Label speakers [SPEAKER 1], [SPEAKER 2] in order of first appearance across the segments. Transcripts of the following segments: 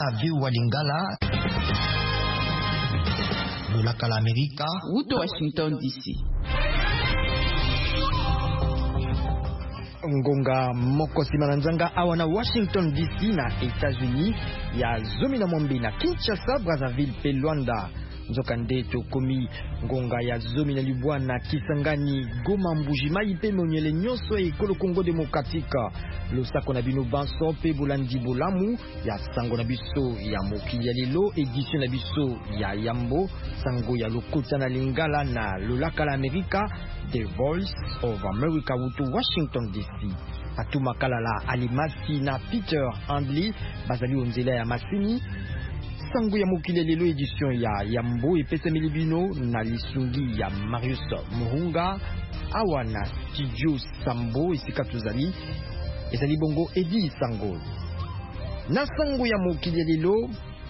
[SPEAKER 1] Avi Walingala, Lolaka la Amerika,
[SPEAKER 2] Washington DC.
[SPEAKER 3] Ngonga moko simananzanga awana Washington DC na États-Unis ya zomi na mwambi na Kinshasa, Brazzaville pe Luanda. Nzokande tokomi ngonga ya zomi na Libwana, Kisangani, Goma, Mbujimai pe Monyele nyonso ekolo Congo Démocratique. Losako na bino banso pe bolandi bolamu ya sango na biso ya mokili ya lelo, édition na biso ya Yambo, sango ya lokota na Lingala na Lolaka la Amerika, The Voice of America wuto Washington DC. Atuma kalala Alimasi na Peter Handley bazali onzela ya masini. Sango ya mokili lelo édition ya Yambo epesa milibino na lisungi ya Marius Muhunga awa na studio Sambo esika tozali ezali bongo Edi Sango. Na sango ya mokili lelo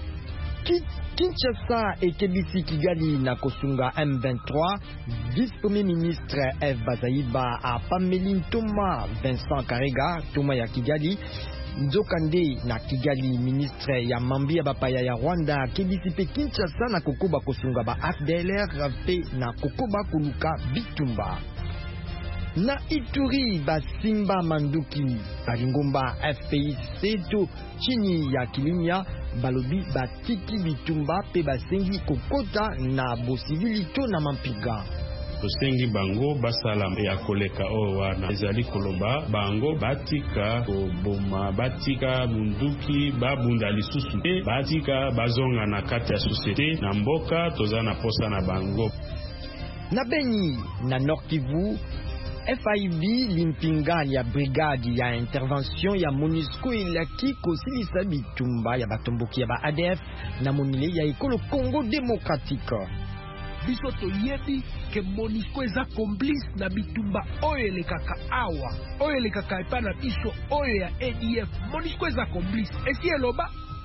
[SPEAKER 3] Kinshasa ekebisi Kigali na kosunga M23, vice-premier ministre F. Bazaiba a Pameli Ntoma Vincent Karega Toma ya Kigali. Nzokande na Kigali ministre ya mambi ya bapaya ya Rwanda kebisi pe Kinshasa na kokoba kosunga ba FDLR pe na kokoba kuluka bitumba. Na Ituri basimba manduki balingomba FPIC to chini ya Kilimia balobi batiki bitumba pe basengi kokota na bosivili to na mampiga.
[SPEAKER 4] Tosengi bango basala ya koleka o wana ezali koloba bango batika koboma batika munduki babunda lisusu te batika bazonga na kati ya société na mboka toza na posa na bango.
[SPEAKER 3] Na Beni na Nord Kivu FIB limpinga ya brigade ya intervention ya MONUSCO ilaki kosilisa bitumba ya batomboki ya ba ADF na monile ya ekolo Congo Démocratique.
[SPEAKER 5] Biso toyebi ke MONUSCO eza complice na bitumba oyo elekaka awa oyo elekaka epa na biso oyo ya ADF. MONUSCO eza complice esi eloba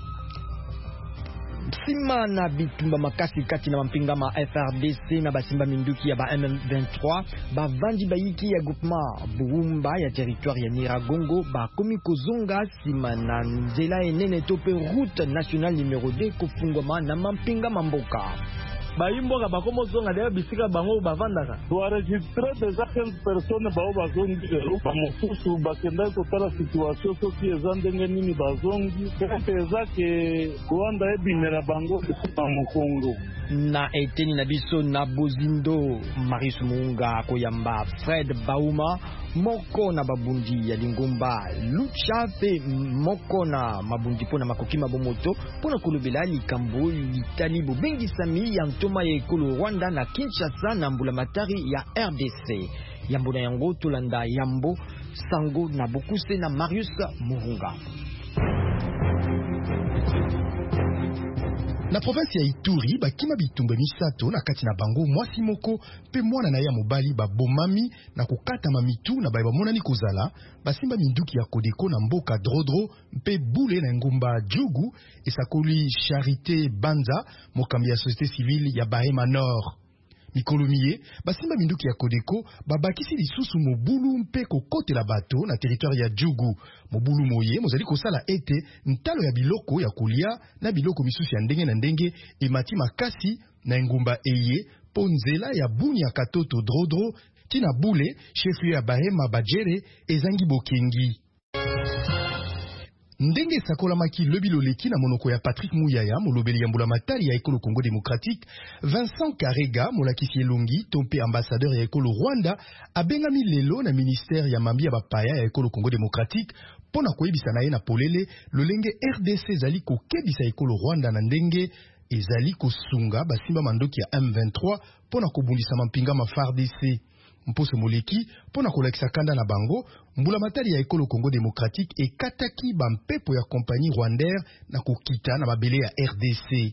[SPEAKER 3] sima na bitumba makasi kati na mampingama FRDC na basimba minduki ya ba M23 bavandi bayiki ya groupement Burumba ya territoire ya Niragongo bakomi kozonga sima na nzela enene tope route nationale numéro 2 kofungwama na mampingama mboka.
[SPEAKER 6] Baimboka bakomo zonga deya bisika bango bavandaka
[SPEAKER 7] toenregistre déjà 15 personnes bao bazongi bamosusu bakenda kotala situation soki eza ndenge nini bazongi pe eza ke Rwanda ebimela bango na mokongo.
[SPEAKER 3] Na eteni na biso na Bozindo Marius Muhunga koyamba Fred Bauma moko na babundi ya Lingomba Lucha pe moko na mabundi pona makoki mabomoto pona kolobela likambo litali bobengi sami ya ntoma ya ekolo Rwanda na Kinshasa na mbulamatari ya RDC. Yambo na yango tolanda Yambo sango na bokuse na Marius Muhunga.
[SPEAKER 8] Na province ya Ituri bakima bitumba misato na kati na bango mwasi moko pe mwana na ya mobali babomami na kokata mamitu na bayeba monani kozala basimba minduki ya Kodeko na mboka Drodro mpe bule na ngumba Djugu esakoli Charité Banza mokambi ya société civile ya Bahema Nord. Mikolomiye basimba minduki ya Kodeko babakisi lisusu mobulu mpe kokotela bato na territoire ya Djugu. Mobulu moye mozali kosala ete ntalo ya biloko ya kolia na biloko misusu ya ndenge na ndenge emati makasi na ngumba eye ponzela ya buni ya Katoto Drodro tina bule chefu ya Bahema Bajere ezangi bokengi. Ndenge sakolamaki lebiloleki na monoko ya Patrick Muyaya molobeli ya mbulamatari ya ekolo Congo Démocratique, Vincent Karega molakisi elongi tompe ambassadeur ya ekolo Rwanda abengami lelo na ministère ya mambi ya bapaya ya ekolo Congo Démocratique pona koyebisa na ye na polele lolenge RDC ezali kokebisa ekolo Rwanda na ndenge ezali kosunga basimba mandoki ya M23 pona kobundisa mampinga ma FARDC. Mpose moleki pona kolakisa kanda na bango mbulamatari ya ekolo Congo Démocratique ekataki bampepo ya kompagnie rwandaire na kokita na babele ya RDC.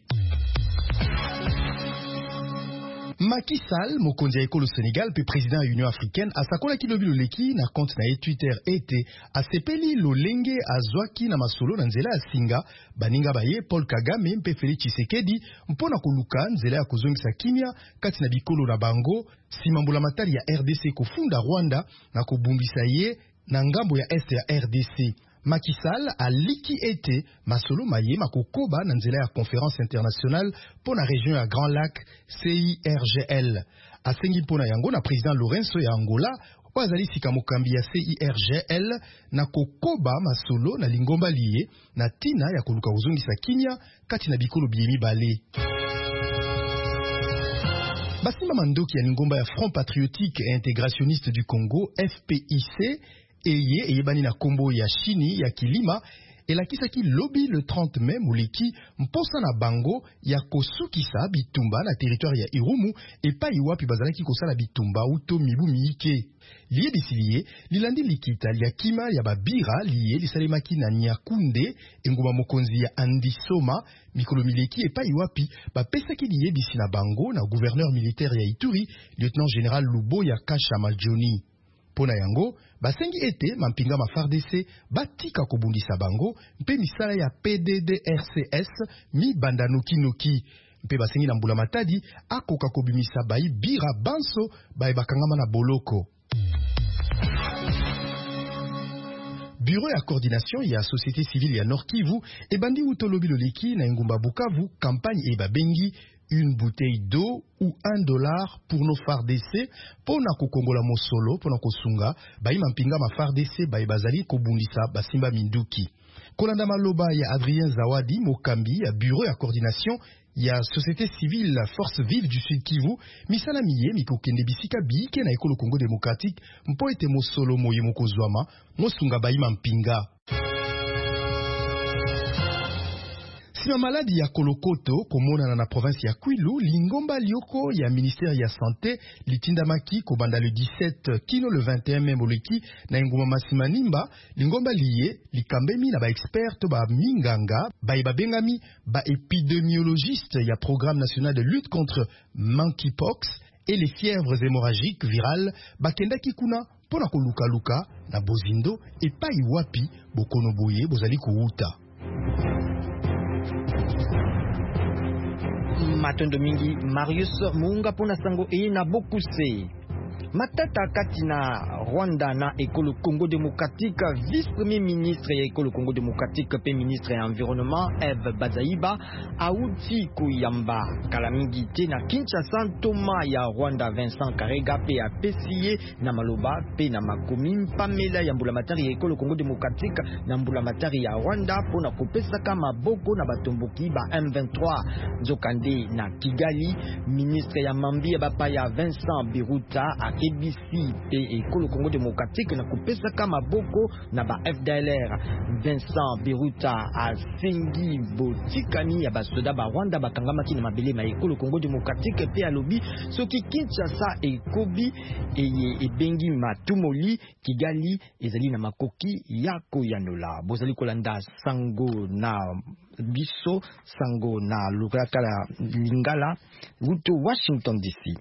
[SPEAKER 8] Macky Sall, mokonzi ya ekolo Sénégal pe président ya Union Africaine asakolaki lobiloleki na compte na ye Twitter ete asepeli lolenge azwaki na masolo na nzela ya singa baninga baye Paul Kagame mpe Félix Tshisekedi mpona koluka nzela ya kozongisa kimia kati na bikolo na bango sima mbulamatari ya RDC kofunda Rwanda na kobumbisa ye na ngambo ya este ya RDC. Macky Sall aliki ete masolo maye makokoba na nzela ya conférence internationale pour la région ya Grand Lac CIRGL. Asengi mpona yango na président Lourenço ya Angola wazali sika mokambi ya CIRGL na kokoba masolo na lingomba liye na tina ya koluka kozongisa kimia kati na bikolo biyemi bale. Basimba mandoki ya lingomba ya Front Patriotique et Intégrationniste du Congo FPIC eye eyebani na kombo ya Chini ya Kilima elakisaki lobi le 30 mai muliki mposa na bango ya kosukisa bitumba na territoire ya Irumu epai wapi bazalaki kosala bitumba uto mibu miike. Liye bisiliye lilandi likita lia kima ya babira liye lisalemaki na Nyakunde enguma mokonzi ya Andisoma mikolo mileki epai wapi bapesaki liye bisi na bango na gouverneur militaire ya Ituri lieutenant général Luboya Kasha Maljoni. Pona yango basengi ete mampinga ma FARDC batika kobundisa bango mpe misala ya PDDRCS mi banda noki mpe basengi na mbula matadi akoka kobimisa bai bira banso bai bakangama na boloko. Bureau ya coordination ya société civile ya Nord Kivu ebandi utolobi loleki na engumba Bukavu campagne eba bengi une bouteille d'eau ou $1 pour nos FARDC pona kokongola mosolo pona kosunga bai mampinga ma FARDC bai bazali kobundisa basimba minduki. Kolanda maloba ya Adrien Zawadi mokambi ya bureau ya coordination ya société civile force vive du Sud Kivu misala miye mikokende bisika biike na ekolo Congo démocratique mpo ete mosolo moye mokozwama mosunga bai mampinga. Sima maladi ya kolokoto komona na province ya Kwilu lingomba lioko ya ministère ya santé litindamaki kobanda le 17 kino le 21 mai moleki na ngoma masima nimba lingomba liye likambemi na ba expert ba minganga ba bengami ba épidémiologiste ya programme national de lutte contre monkeypox et les fièvres hémorragiques virales bakendaki kuna pona koluka na bozindo epai wapi bokono boye bozali kuuta.
[SPEAKER 3] Matondo mingi Marius Muunga pona sango eye na bokuse. Matata kati na Rwanda na ekolo Congo démocratique, vice-premier ministre ya ekolo Congo démocratique pe ministre ya environnement Eve Bazaiba auti kuyamba kalamingi te na Kinshasa Toma ya Rwanda Vincent Karega pe apesiye na maloba pe na makomi pamela ya mbulamatari ya ekolo Congo démocratique na mbulamatari ya Rwanda pona kopesa kama boko na batomboki ba M23 Nzokande na Kigali. Ministre ya mambi ya bapa ya Vincent Biruta ABC pe ekolo Congo démocratique na kopesa kama boko na ba FDLR. Vincent Biruta asengi botikani ya basoda ba Rwanda bakangamaki na mabele ma ekolo Congo démocratique pe alobi soki Kinshasa ekobi eye ebengi matumoli Kigali ezali na makoki yako yanola. Bozali kolanda sango na biso sango na lukala lingala wuto Washington DC.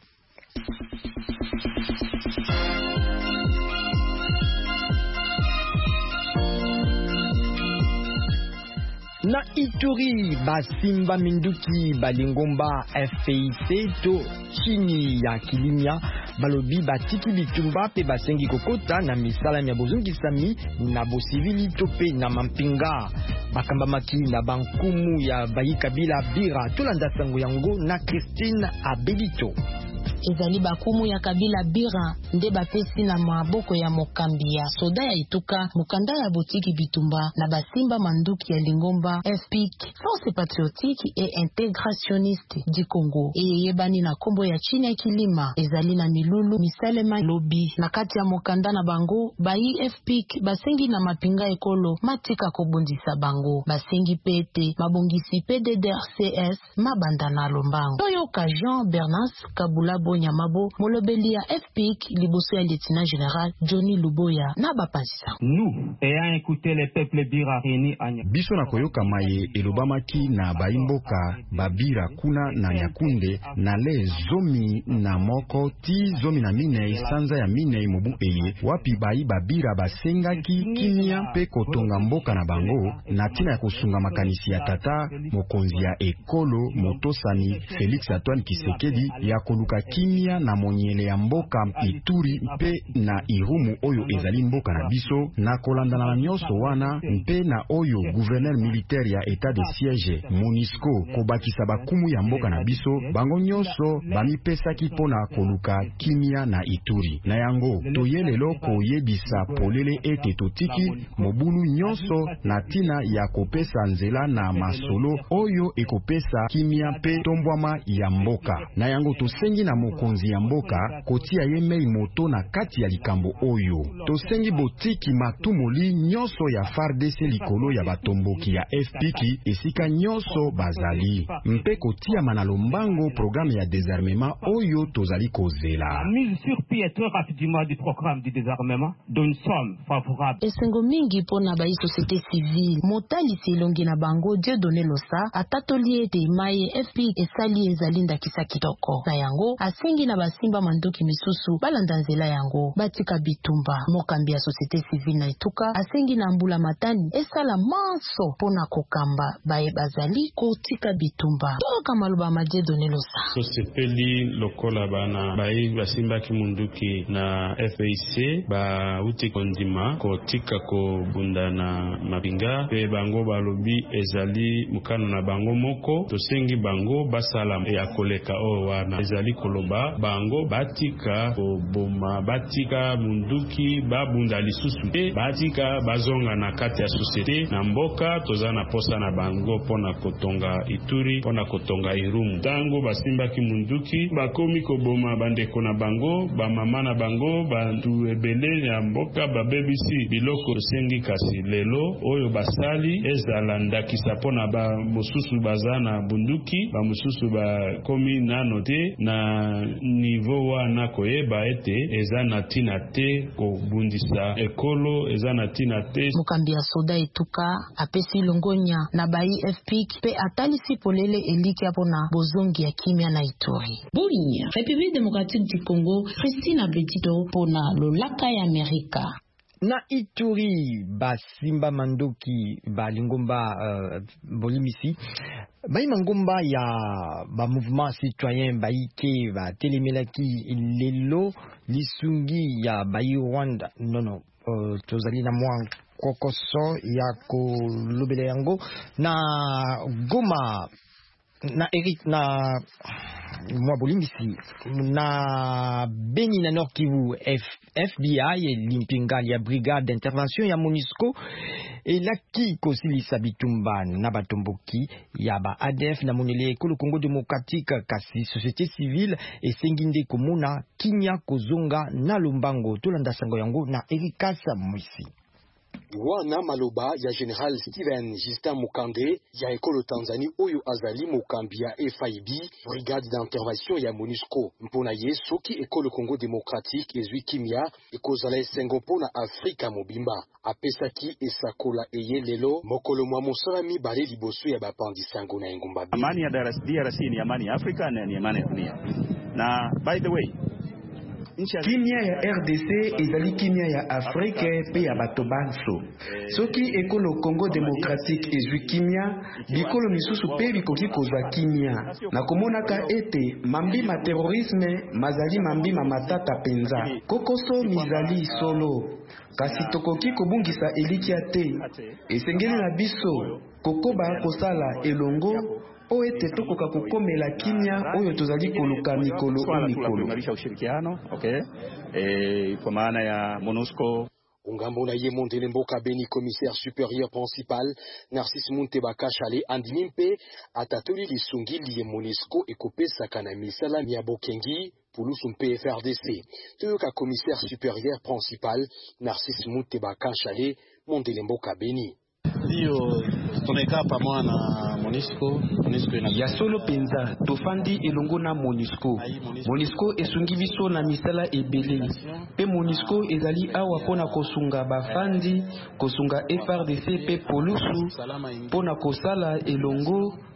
[SPEAKER 3] Na Ituri basimba minduki balingomba FPIC to Chini ya Kilima balobi batiki bitumba pe basengi kokota na misala ya bozungisami na bosivili to pe na mampinga bakamba maki na bankumu ya bayikabila bira tolanda sango yango na Christine Abelito.
[SPEAKER 9] Ezali bakumu ya kabila bira nde bapesi na maboko ya mokambi ya soda ya ituka mukanda ya botiki bitumba na basimba manduki ya lingomba FPIC Force Patriotique et Intégrationniste du Congo eyebani na kombo ya Chini ya Kilima ezali na milulu misalema lobi na kati ya mokanda na bango bayi FPIC basengi na mapinga ekolo matika kobundisa bango basengi pete mabongisi PDDRCS mabanda na lombango toyoka Jean Bernas Kabula Nyamabo molobeli ya FPIC liboso ya lieutenant général Johnny Luboya na bapasisa.
[SPEAKER 10] Nous ayant écouté les peuples bira réunis à
[SPEAKER 11] biso na koyoka maye elobamaki na baimboka babira kuna na Nyakunde na le zomi na moko ti zomi na mine sanza ya mine mobu eye wapi bai babira basengaki kimia pe kotonga mboka na bango na tina ya kosunga makanisi ya tata mokonzi ya ekolo motosani Félix Antoine Tshisekedi ya koluka kimia na monyele ya mboka Ituri mpe na Irumu oyo ezali mboka na biso na kolandana na nyonso wana mpe na oyo gouverneur militaire ya état de siège MONUSCO kobakisa bakumu ya mboka na biso bango nyonso bamipesaki mpona koluka kimia na Ituri. Na yango toye lelo koyebisa polele ete totiki mobulu nyonso na tina ya kopesa nzela na masolo oyo ekopesa kimia mpe tombwama ya mboka. Na yango tosengi na mokonzi ya mboka kotia ye mei moto na kati ya likambo oyo. Tosengi botiki matumoli nyonso ya FARDC likolo ya batomboki ya FPK esika nyonso bazali mpe kotia mana lombango programme ya désarmement oyo tozali kozela.
[SPEAKER 10] Mise sur pied très rapidement du programme du désarmement d'une somme favorable.
[SPEAKER 9] Esengo mingi pona ba société civile motali selongi na bango Dieudonné Losa atatoli ete maye FPK esali ezalinda kisa kitoko. Na yango asengi na basimba mandoki misusu balanda nzela yango batika bitumba. Mokambi ya société civile na etuka asengi na mbula matani esala manso pona kokamba baye bazali kotika bitumba. Toka maluba ma Dieudonné Losa.
[SPEAKER 4] Tosepeli lokola bana baye basimba kimunduki na FAC ba uti kondima kotika ko bunda na mabinga pe bango balobi ezali mukano na bango moko tosengi bango basala ya koleka o wana ezali koloba bango batika ko boma batika munduki babunda lisusu te batika bazonga na kati ya société na mboka tozana posa na bango pona kotonga Ituri pona kotonga Irumu tango basimba kimunduki bakomi ko boma bandeko na bango ba mama na bango bantu ebele ya mboka babebisi biloko sengi kasi lelo oyo basali ezala ndakisa pona ba mosusu bazana bunduki ba mosusu ba komi nano te na niveau wana koyeba ete ezana tina te ko bundisa ekolo ezana tina te.
[SPEAKER 9] Mokambi ya soda etuka apesi longonya na bai FPK pe atalisi polele eliki apona bozongi ya kimia na Ituri.
[SPEAKER 2] Bolinya, République démocratique du Congo, Christina Betito pona lolaka ya Amerika.
[SPEAKER 3] Na Ituri basimba mandoki balingomba bolimisi bai mangomba ya ba mouvement citoyen baike ba telemelaki lelo lisungi ya bai Rwanda nono tozali na mwa kokoso ya kolobele yango na Goma na Eric na mwa bolimbisi na Beni na Nord Kivu FBI limpingali ya brigade d'intervention ya MONUSCO elaki kosilisa bitumba na batomboki ya ba ADF na monele ekolo Congo démocratique kasi société civile esenginde komona kinya kozonga na lombango tolanda sango yango na Erikasa Mwisi.
[SPEAKER 12] Wana maloba ya General Steven Justin Mukande ya ekolo Tanzanie oyo azali mokambi ya FIB brigade d'intervention ya MONUSCO mpona ye soki ekolo Congo démocratique ezwi kimia ekozala esengo mpona Afrika mobimba apesaki esakola eye lelo mokolo mwa mosala mibale liboso ya bapandisango na engumba bi.
[SPEAKER 13] Amani ya DRC ni amani ya Afrika na ni amani ya dunia. Na by the way
[SPEAKER 14] kimia ya RDC ezali kimia ya Afrika pe ya bato banso. Soki ekolo Congo démocratique ezwi kimia, bikolo misusu pe bikoki kozwa kimia. Na komonaka ete mambima terrorisme mazali mambima matata penza. Kokoso mizali solo. Kasi tokoki kobungisa elikia te. Esengeli na biso kokoba kosala elongo o ete tokoka kukomela kimia oyo tozali koluka mikolo o mikolo.
[SPEAKER 13] Kuimarisha ushirikiano, kwa maana ya MONUSCO.
[SPEAKER 12] Ungambo na ye Mondele Mboka Beni commissaire supérieur principal Narcisse Munteba Kachale andimimpe atatoli lisungi liye MONUSCO ekopesa kana misala ya bokengi pulusu mpe FRDC. Toyoka commissaire supérieur principal Narcisse Munteba Kachale Mondele Mboka Beni.
[SPEAKER 15] Dio toneka pamoja na MONUSCO
[SPEAKER 14] ya solo penza tofandi elongo na MONUSCO esungi biso na misala ebele pe MONUSCO ezali awa pona kosunga bafandi kosunga FRDC pe polusu pona kosala elongo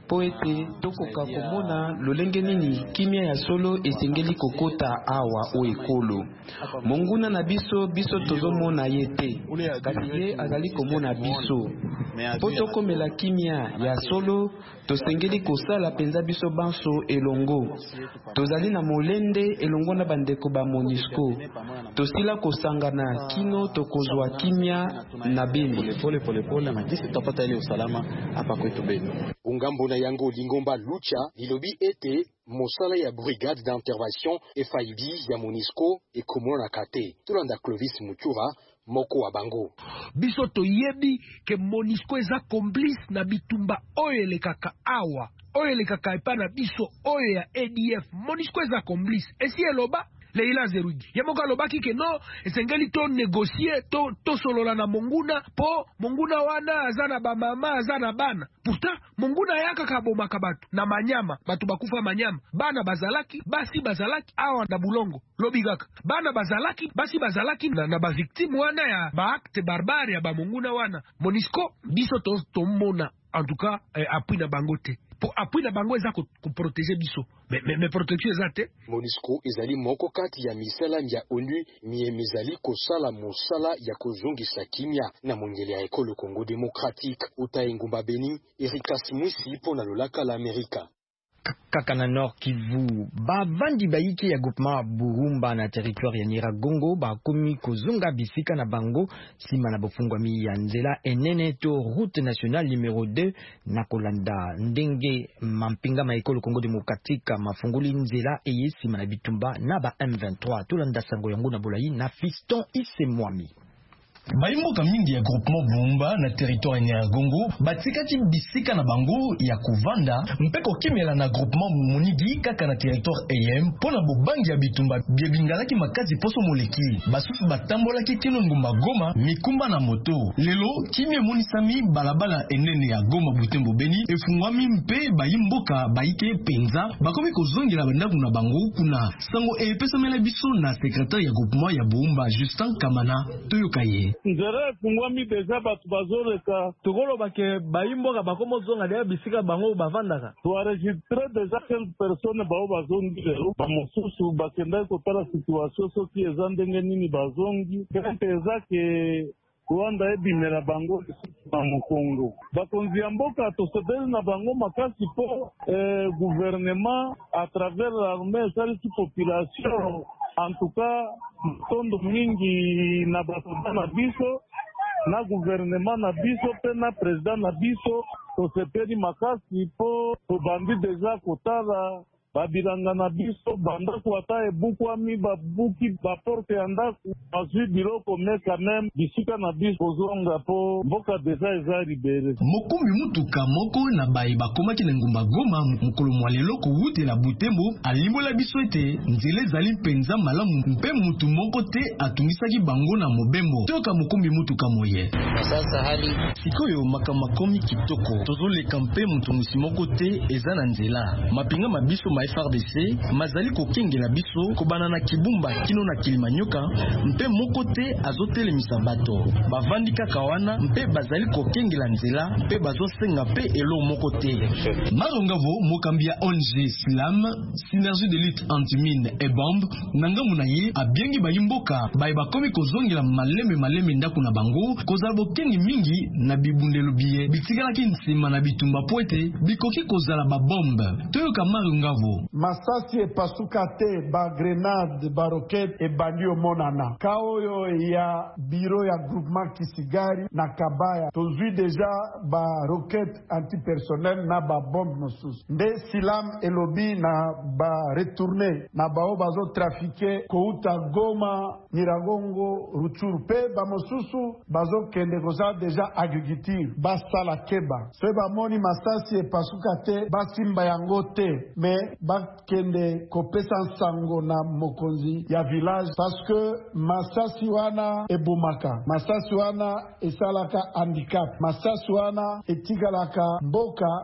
[SPEAKER 14] po ete tokoka komona lolenge nini kimia ya solo esengeli kokota awa o ekolo. Monguna na biso tozomona ye te, kasi ye azali komona biso. Po tokomela kimia ya solo tosengeli kosala penza biso banso elongo. Tozali na molende elongo na bandeko ba MONUSCO. Tosila kosangana kino tokozwa kimia na Beni.
[SPEAKER 15] Pole makisi topata ile usalama hapa kwetu Beni.
[SPEAKER 12] Ungambo na yango Lingomba Lucha lilobi ete mosala ya brigade d'intervention FIB ya MONUSCO ekomona kate. Tulanda Clovis Mutura moko wa bango.
[SPEAKER 5] Biso toyebi ke MONUSCO eza complice na bitumba oyo elekaka awa. Oyo elekaka epa na biso oyo ya ADF. MONUSCO eza complice. Esi eloba Leila Zerugi. Yamoka lobaki ke no, esengeli to négocier, to solola na Monguna, po Monguna wana azana ba mama, azana bana. Pourtant, Monguna yaka kaboma kabatu, na Manyama, batu bakufa Manyama. Bana bazalaki, basi bazalaki, awa na Bulongo, lobigaka. Bana bazalaki, basi bazalaki, na ba victime wana ya ba acte barbare ya ba Monguna wana. MONUSCO, biso to mona, en tout cas, appui na bangote. Po appui na bango eza ko protéger biso. Mais protection eza te.
[SPEAKER 12] MONUSCO ezali moko kati ya misala ya ONU mizali kosala mosala ya kozongisa kimia na mongeli ya ekolo Congo démocratique. Utaengumba Beni, Erikas Mwisi pona lolaka la Amerika.
[SPEAKER 3] Kaka na Nord Kivu, bavandi baiki ya groupement Burumba na territoire ya Nyiragongo bakomi kozonga bisika na bango sima na bofungwami ya nzela enene to route nationale numéro 2 na kolanda ndenge mampinga maekolo Congo démocratique mafunguli nzela eye sima na bitumba na ba M23 tolanda sango yango na bolai na Fiston Isemwami.
[SPEAKER 16] Baimboka mingi ya groupement Burumba na territoire ya Nyiragongo batikati bisika na bango ya kovanda mpeko kimela na groupement Munigi kaka na territoire AM pona bobangi ya bitumba biebingalaki makazi poso moleki basusu batambolaki kino ngumba Goma mikumba na moto lelo kimie monisami balabala enene ya Goma Butembo Beni efungwami mpe baimboka baike penza bakomi kozongela bandaku na bango kuna sango epesamela biso na secrétaire ya groupement ya Burumba Justin Kamana toyokaye
[SPEAKER 7] nzere fungwami deja batu bazoreka
[SPEAKER 6] tukoloba ke baimboka bakomozonga deya bisika bango bavandaka
[SPEAKER 7] toaregistre deja 15 personnes bao bazongi lelo bamosusu bakendaki kotala situation soki eza ndenge nini bazongi kete eza ke Rwanda ebimela bango na Mokongo. Bakonzi ya mboka tosebeli na bango makasi po gouvernement à travers l'armée salisi population en tout cas tondo mingi na basoda na biso na gouvernement na biso pe na président na biso tosepeli makasi po tobandi deja kotala babilanga na biso bandako ata ebukwami babuki baporte ya ndako bazwi biloko me quand même bisika na biso kozonga po mboka deja eza libere.
[SPEAKER 16] Mokumbi mutuka moko na baye bakomaki na ngumba Goma mokolo mwa lelo kowutela Butembo alimbola biso ete nzela ezali mpenza malamu mpe mutu moko te atungisaki bango na mobembo toka mokumbi mutuka moye.
[SPEAKER 17] Sasa hali
[SPEAKER 16] sikoyo makomi kitoko tozoleka mpe mutungisi moko te eza na nzela mapinga mabiso FRDC mazali kokengela biso kobana na Kibumba kino na Kilimanyoka mpe moko te azotelemisa bato bavandi kaka wana mpe bazali kokengela nzela mpe bazosenga mpe elo moko te. Marongavo mokambia ONG Slam synergie de lutte anti-mine et bombe nangamu na ye abiengi bayimboka baye bakomi kozongela maleme ndako na bango kozala bokengi mingi na bibundelo biye bitikalaki nsima na bitumba po ete bikoki kozala babombe toyoka Marongavo.
[SPEAKER 18] Masasi epasuka te ba grenade ba roquette ebandi omonana ka oyo ya biro ya groupement Kisigari na Kabaya tozwi deja ba roquette antipersonnel na ba bombe mosusu nde Silam elobi na ba retourner na bao bazo trafiquer kouta Goma Nyiragongo Ruchuru pe ba mosusu bazo kende koza deja agriculture basala keba so ba moni masasi epasuka te basimba yango te mais bakende kopesa nsango na mokonzi ya village parce que masasi wana ebomaka masasi wana esalaka handicap masasi wana etikalaka mboka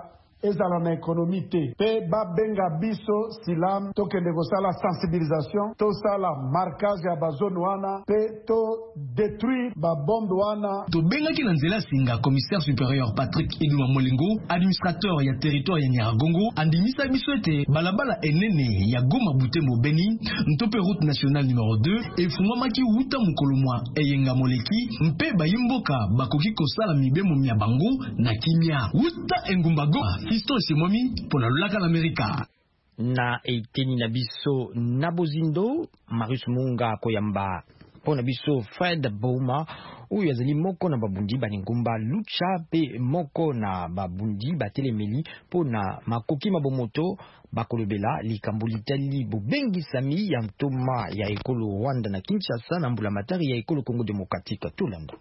[SPEAKER 18] ezala na économie te pe babenga biso silam tokende kosala sensibilisation tosala marquage ya bazone wana pe to détruire babombe wana.
[SPEAKER 16] Tobengaki na nzela singa commissaire supérieur Patrick Eduma Molingo, administrateur ya territoire ya Nyiragongo, andimisa biso ete balabala enene ya Goma Butembo Beni ntope route nationale numéro 2 efungwamaki wuta mokolo mwa eyenga moleki mpe bayimboka bakoki kosala mibemo mia bango na kimia wuta engumba Goma. Fisto Semomi pona lolaka l'Amerika.
[SPEAKER 3] Na eteni na biso na bozindo Marius Munga koyamba pona biso Fred Bouma uyu azali moko na babundi baningumba lucha pe moko na babundi batelemeli pona makoki mabomoto bakolobela likambo litali bobengisami ya ntoma ya ekolo Rwanda na Kinshasa na mbula matari ya ekolo Congo Démocratique Tulanda.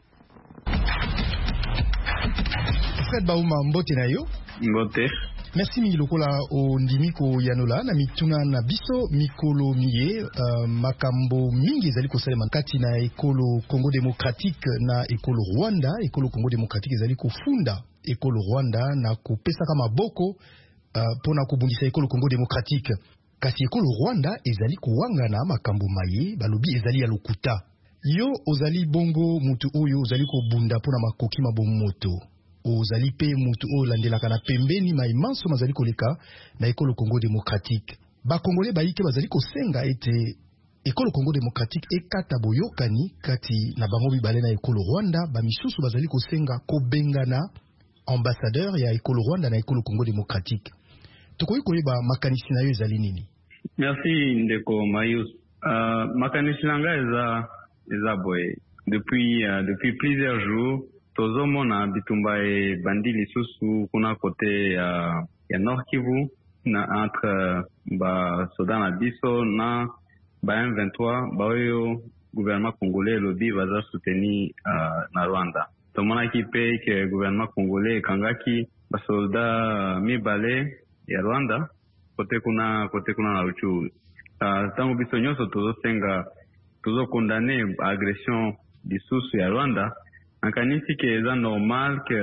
[SPEAKER 8] Fred Bauma mbote na yo.
[SPEAKER 17] Mbote.
[SPEAKER 8] Merci mingi lokola o ndimiko yanola na mituna na biso mikolo miye makambo mingi ezali kosalema kati na ekolo Congo Démocratique na ekolo Rwanda. Ekolo Congo Démocratique ezali kofunda ekolo Rwanda na kopesa maboko pona kobundisa ekolo Congo Démocratique. Kasi ekolo Rwanda ezali kowangana makambo maye balobi ezali ya lokuta. Yo ozali bongo mutu oyo ozali kobunda pona makoki mabomoto. Ozali pe mutu oyo landelaka na pembeni maimanso mazali koleka na ekolo Congo Démocratique. Ba Congolais baike bazali kosenga ete ekolo Congo Démocratique ekata boyokani kati na bango bibale na ekolo Rwanda. Ba misusu bazali kosenga kobengana ambassadeur ya ekolo Rwanda na ekolo Congo Démocratique. Tokoyi koyeba makanisi na yo ezali nini?
[SPEAKER 17] Merci ndeko Mayus. Makanisi nanga eza boye. Depuis plusieurs jours tozomona bitumba e bandi lisusu kuna kote ya Nord Kivu na entre ba soda na biso na ba M23 ba oyo gouvernement congolais lobi baza souteni na Rwanda. Tomona ki pe ke gouvernement congolais kangaki ba solda mibale ya Rwanda kote kuna na Ruchuru. Tango biso nyonso tozo condamner agression lisusu ya Rwanda. Ankanisi ke eza normal ke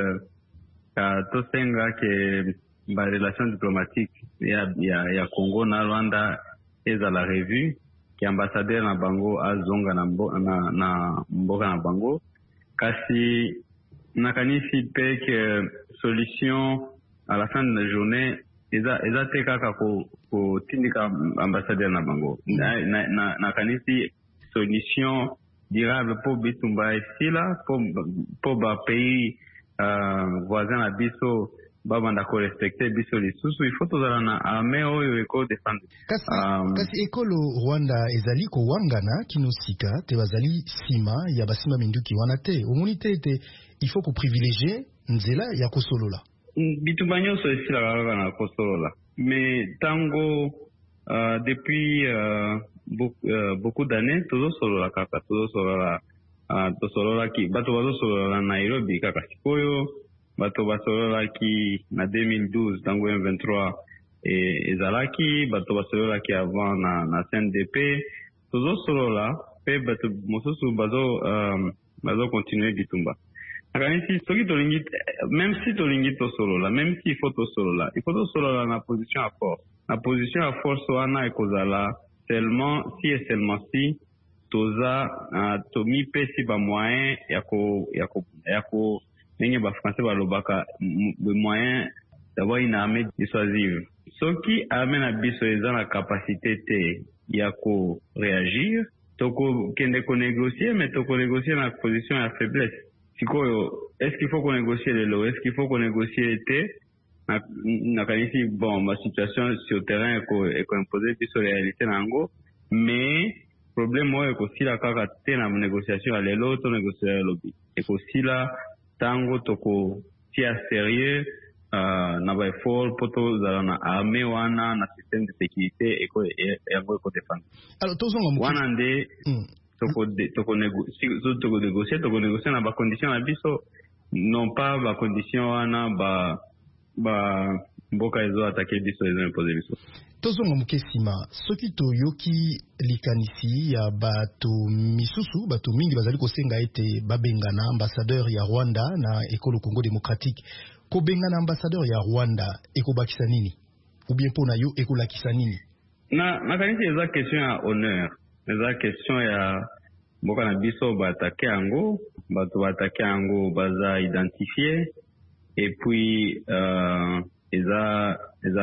[SPEAKER 17] tosenga ke ba relation diplomatique ya Congo na Rwanda eza la revue ke ambassadeur na bango azonga na mboka na bango. Kasi nakanisi pe ke solution à la fin de la journée eza te kaka ko tindika ambassadeur na bango. Nakanisi solution durable pour bitumba esila pour ba pays voisin na biso babanda ko respecter biso lisusu il faut tozala na armée oyo eko défendre.
[SPEAKER 8] Kasi ekolo Rwanda ezali ko wangana kinosika te bazali sima ya basima minduki wana te omoni te il faut ko privilégier nzela ya kosolola
[SPEAKER 17] bitumba nyonso esila kaka na kosolola mais tango depuis beaucoup d'années tozosolola kaka tosololaki bato bazosolola na Nairobi kaka sikoyo bato basololaki na 2012 tango M23 ezalaki bato basololaki avant na CNDP tozosolola pe bato mosusu bazo continuer bitumba akanisi soki tolingi même si tolingi tosolola même si il faut tosolola na position à force wana ekozala seulement si toza tomi pesi ba moyen yako ndenge ba français balobaka moyen d'avoir une armée dissuasive. Soki armée na biso eza na capacité te ya ko réagir toko kende ko négocier mais toko négocier na position ya faiblesse. Sikoyo est-ce qu'il faut qu'on négocie est-ce qu'il faut qu'on négocie te na kanisi bon ma situation sur terrain est imposée sur réalité nango mais problème moi ko sila kaka te na négociation à l'autre négocier lobby et ko sila tango toko tia sérieux na ba effort poto za na armée wana na système de sécurité et ko défendre
[SPEAKER 8] alors tozonga
[SPEAKER 17] wana nde toko négocier na ba conditions na biso non pas ba conditions wana ba mboka ezo attaquer biso ezo imposer biso.
[SPEAKER 8] Tozonga mukesima soki toyoki likanisi ya bato misusu bato mingi bazali kosenga ete babengana ambassadeur ya Rwanda na ekolo Congo Démocratique kobenga na ambassadeur ya Rwanda ekobakisa nini ou bien pona yo ekolakisa nini?
[SPEAKER 17] Na kanisi eza question ya honneur, eza question ya mboka na biso batake yango, bato batake yango baza identifié, et puis eza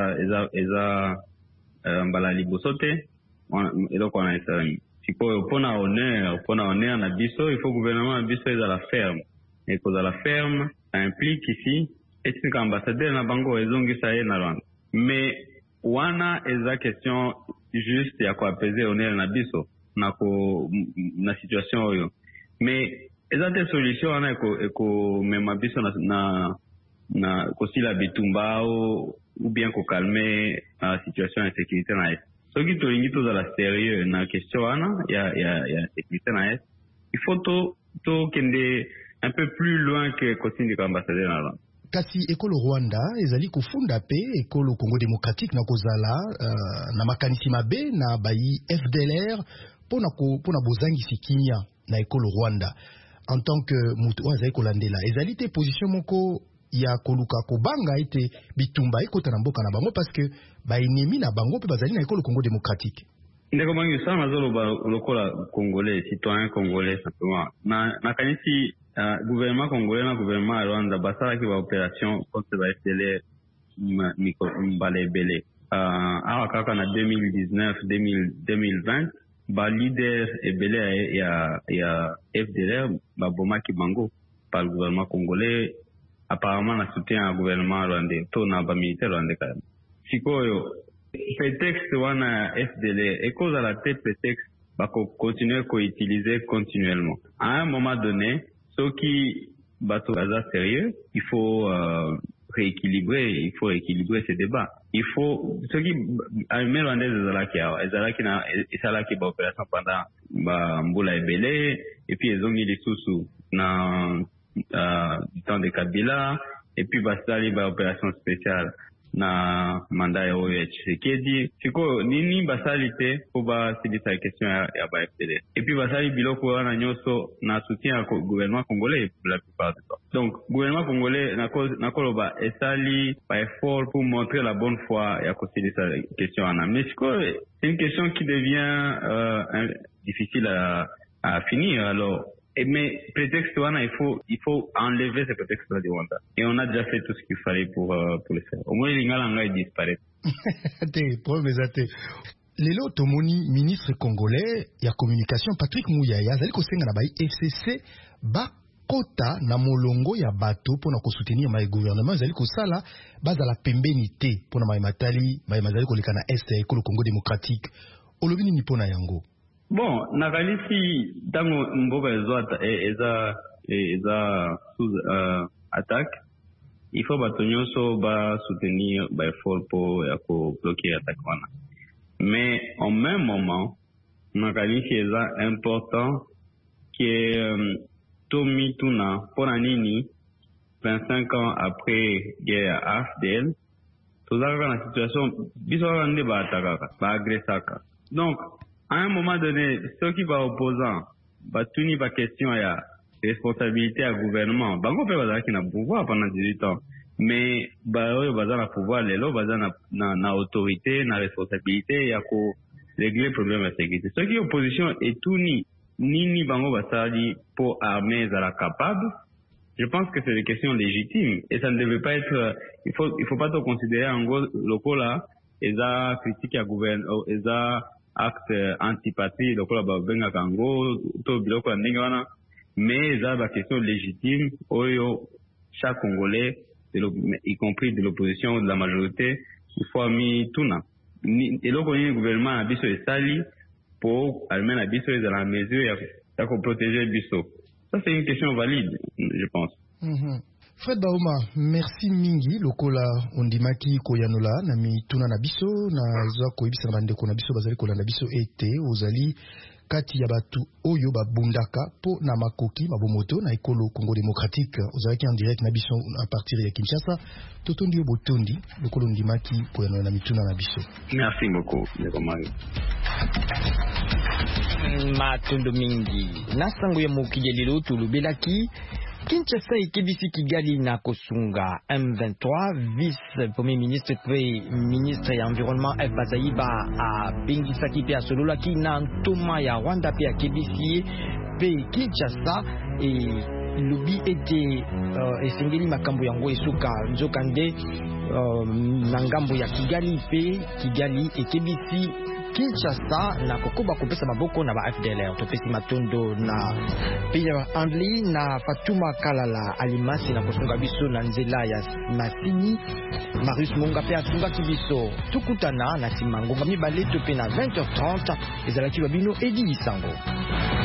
[SPEAKER 17] mbala liboso te eloko wana esalami. Sikoyo pona honneur na biso, il faut gouvernement na biso eza la ferme, et kozala la ferme implique ici etika ambassadeur na bango ezongisa ye na Rwanda. Mais wana eza question juste ya koapaiser honneur na biso na situation oyo. Mais eza te solution wana ekomema biso na kosila bitumba ou bien kokalme situation ya sécurité na est. Soki tolingi tozala sérieux na question wana ya sécurité na est, il faut tokende un peu plus loin que kosindika ambassadeur na Rwanda.
[SPEAKER 8] Kasi ekolo Rwanda ezali kofunda pe ekolo Congo démocratique na kozala na makanisi mabe na bayi FDLR pona bozangisi kimia na ekolo Rwanda en tant que mutu azali kolandela ezali te position moko ya koluka kobanga ete bitumba ekota na mboka na bango parce que ba ennemi na bango pe bazali na ekolo Congo démocratique.
[SPEAKER 17] Ndeko bangi sana zoloba lokola congolais, citoyen congolais simplement. Na kanisi gouvernement congolais na gouvernement Rwanda basala ki ba opération contre ba FDLR mbalebele. Awa kaka na 2019-2020 ba leader ebele ya FDLR ba bomaki bango par le gouvernement congolais apparemment na soutien à gouvernement rwandais to na ba militaire rwandais quand même. Sikoyo prétexte wana FDLR et cause à la tête prétexte va continuer à utiliser continuellement. À un moment donné, ceux qui bateau bazar sérieux, il faut rééquilibrer ces débats. Il faut ceux qui armée rwandaise ezalaki na esalaki ba opération pendant ba mbula ebele et puis ils ont mis les sous na du temps de Kabila et puis basali ba opération spéciale na mandat ya oyo Tshisekedi. Siko nini basali te po ba silisa question ya ba FDL. Et puis basali biloko wana nyoso na soutien au gouvernement congolais pour la plupart du temps. Donc gouvernement congolais na koloba esali ba effort pour montrer la bonne foi ya ko silisa question wana. Mais c'est une question qui devient difficile à finir alors. Mais prétexte wana il faut enlever ce prétexte là du Rwanda. Et on a déjà fait tout ce qu'il fallait pour le faire. Au moins l'ingala nga disparaît.
[SPEAKER 8] Lelo tomoni ministre congolais ya communication Patrick Muyaya azali kosenga na ba FCC ba kota na molongo ya bato pona ko soutenir ma gouvernement azali kosala bazala pembeni te pona ma matali ma mazali koleka na est ya ekolo Congo démocratique. Olobi ni pona yango.
[SPEAKER 17] Bon, nakalisi tango mboka eza sous attaque, il faut batonyoso ba soutenir ba effort pour bloquer attaque wana. Mais en même moment, nakalisi eza important que Tomi Tuna pona nini 25 ans après guerre AFDL, tozaka na situation biso ande ba attaquer, ba agressaka. Donc à un moment donné, ceux qui vont opposant, tuni ba question ya responsabilité à gouvernement. Bango pe bazaki na pouvoir pendant 18 ans. Mais oyo bazana pouvoir lelo bazana na autorité, na responsabilité ya ko régler problème de sécurité. Ceux qui opposition et tuni nini bango basali pour armer za la capable. Je pense que c'est des questions légitimes et ça ne devait pas être il faut pas tout considérer en gros lokola eza critique à gouvernement eza acte antipatrie lokola ba benga kango to biloko ya ndenge wana mais eza ba question légitime oyo chaque Congolais y compris de l'opposition ou de la majorité il faut mi tuna eloko ni gouvernement na biso esali pour almen na biso dans la mesure ya ko protéger biso. Ça c'est une question valide je pense.
[SPEAKER 8] Fred Bauma, merci mingi lokola ondimaki koyanola na mituna na biso na za koyebisa na bandeko na biso bazali kolanda biso ete ozali kati ya batu oyo babundaka po na makoki mabomoto na ekolo Congo démocratique ozalaki en direct na biso à partir ya Kinshasa totondi obotondi lokola ondimaki koyanola na mituna na biso.
[SPEAKER 17] Merci beaucoup Nekomari.
[SPEAKER 3] Matondo mingi nasango ya mokili lelo tulubelaki Kinshasa ekebisi Kigali na kosunga M23 vice premier ministre pe ministre ya environnement F Bazaiba a bengisaki pe asololaki na ntoma ya Rwanda pe akebisi pe Kinshasa lobi ete esengeli makambo yango esuka nzokande na ngambo ya Kigali pe Kigali ekebisi Kinshasa na kokoba kopesa maboko na ba FDLR. Topesi matondo na Pierre Andli na Fatuma Kalala Alimasi na kosunga biso na nzela ya Masini. Marius Monga pe asunga kibiso. Tukutana na simangonga mibale tope na 20h30 ezalaki babino Edi Isango.